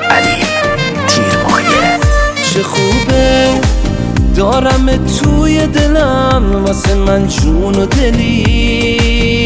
علی تیرمایه. چه خوبه دارم توی دلم، واسه من جون و دلی.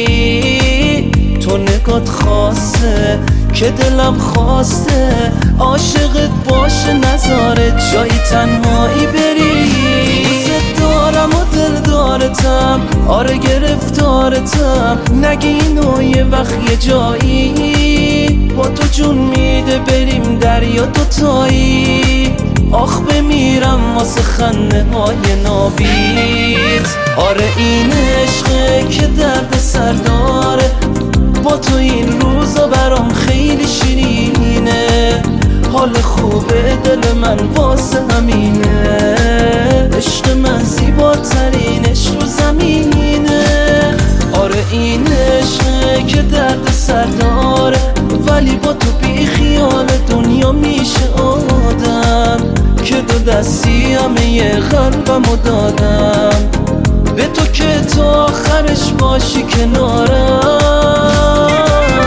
تو نگات خاصه که دلم خواسته، عاشقت باشه نذاره جایی تنهایی بری. دوست دارم و دل دارتم، آره گرفتارتم، نگی اینو یه وقت یه جایی با تو جون میده بریم دریا دوتایی. آخ بمیرم واسه خنده های نابید. آره این عشقه که درد سر داره، با تو این روزا برام خیلی شیرینه. حال خوبه دل من واسه همینه، عشق من زیباترین عشق رو زمینه. آره این عشقه که درد سر داره، ولی با تو بی خیال دنیا میشه آدم. که دو دستی همه قلبمو دادم به تو که تا آخرش باشی کنارم.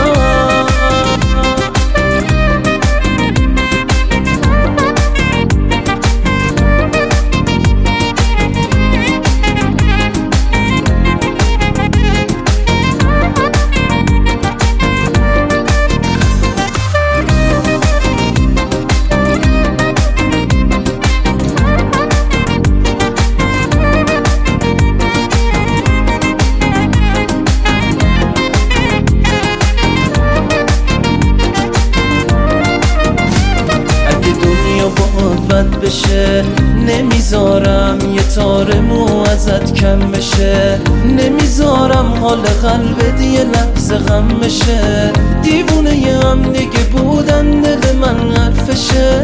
بد بشه نمیذارم یه تار مو ازت کم بشه، نمیذارم حال قلبت یه لحظه غم بشه. دیوونه یه هم دیگه بودن دل من حرفشه.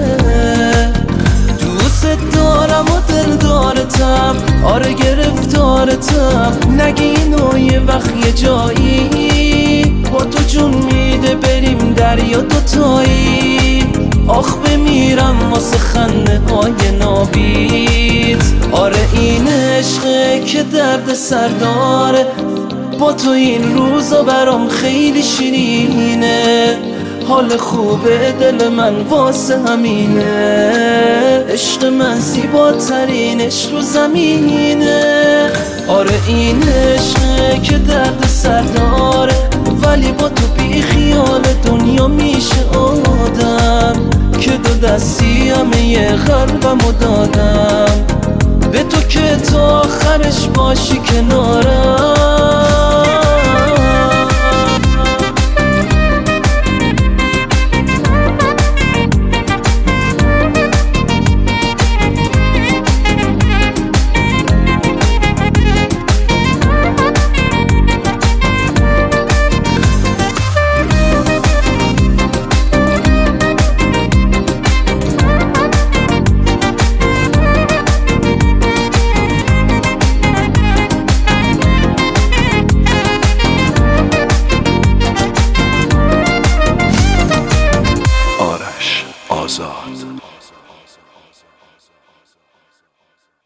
دوست دارم و دل دارتم، آره گرفتارتم، نگی اینو یه وقت یه جایی با تو جون میده بریم دریا دوتایی. آخ بمیرم واسه خنده های نابید. آره این عشقه که درد سر داره، با تو این روزا برام خیلی شیرینه. حال خوبه دل من واسه همینه، عشق من زیباترین عشق رو زمینه. آره این عشقه که درد سر داره، ولی با تو بی خیال دنیا میشه آدم. که دو دستی همه قلبمو دادم به تو که تا آخرش باشی کنارم.